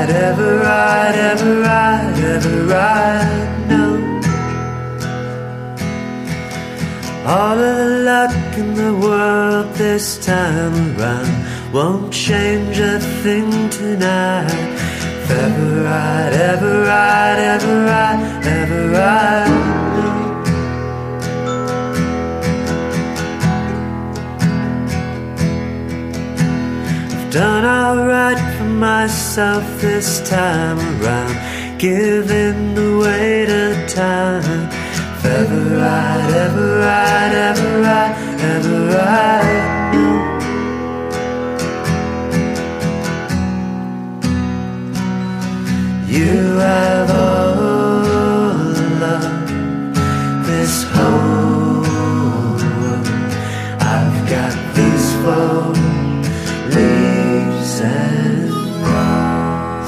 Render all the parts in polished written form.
right, ever right, ever right, ever right, no. All of the luck in the world this time around won't change a thing tonight. Ever right, ever right, ever right, ever right, no. I've done alright for myself this time around, giving the weight of time. Ever right, ever right, ever right, ever right, no. You have all love, this whole world. I've got these 4 leaves and roses.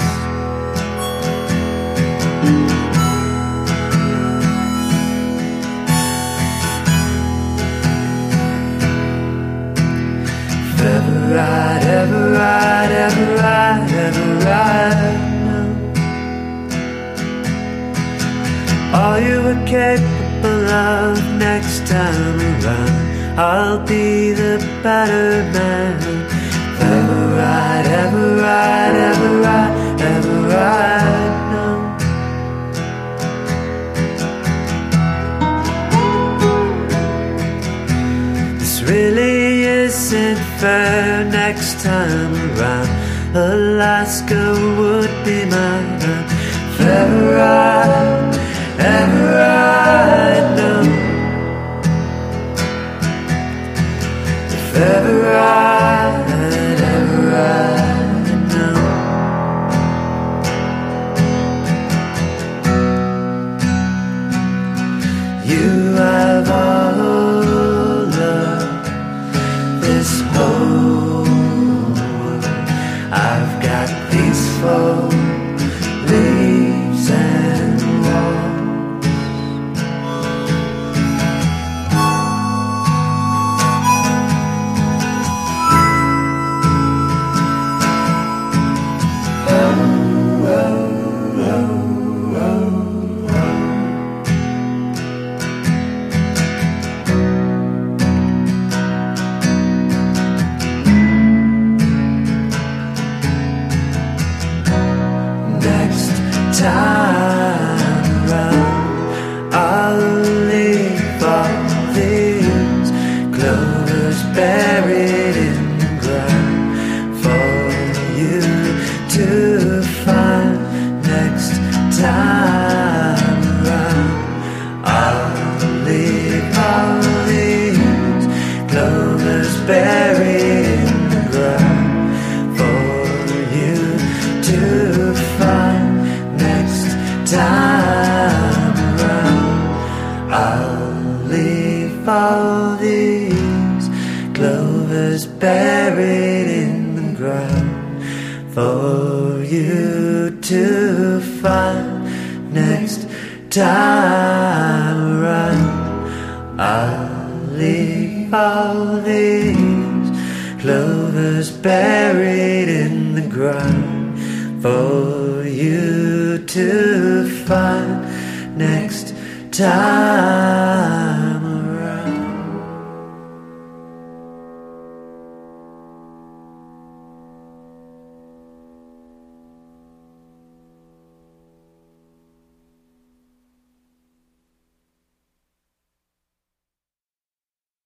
Ever right, ever right, ever right, ever right, no. All you were capable of next time around, I'll be the better man. Ever right, ever right, ever right, ever right, no. This really isn't fair next time around. Alaska would be mine. Ever right, ever right, no. If ever right, ever right, no. You have all of this whole world. I've got these 4 leaves and walls. Time round, I'll leave all these clovers buried in the ground for you to find next time round. I'll leave all these clovers buried in the ground for you to find time around. I'll leave all these clovers buried in the ground for you to find next time around. I'll leave all these clovers buried in the ground for you to find next time.